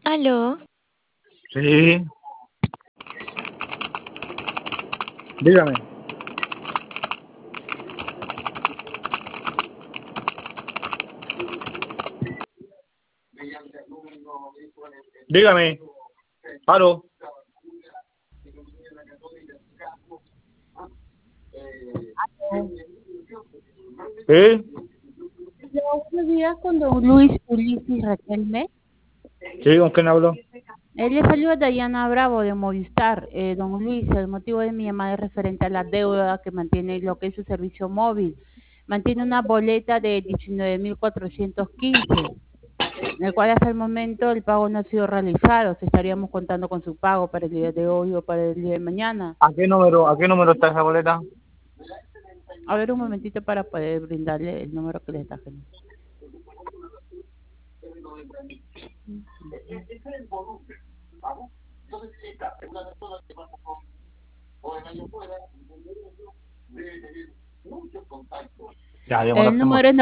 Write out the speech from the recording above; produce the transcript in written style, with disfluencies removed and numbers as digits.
Aló, Sí, dígame, dígame, aló, sí, Buenos días con don Luis Ulises Raquelme. sí, ¿con quién hablo? Le saluda Dayana Bravo de Movistar. Don Luis, el motivo de mi llamada es referente a la deuda que mantiene lo que es su servicio móvil. Mantiene una boleta de 19.415, en el cual hasta el momento el pago no ha sido realizado. Estaríamos contando con su pago para el día de hoy o para el día de mañana. A qué número está esa boleta? A ver un momentito para poder brindarle el número que le está generando. Ya, El demora número es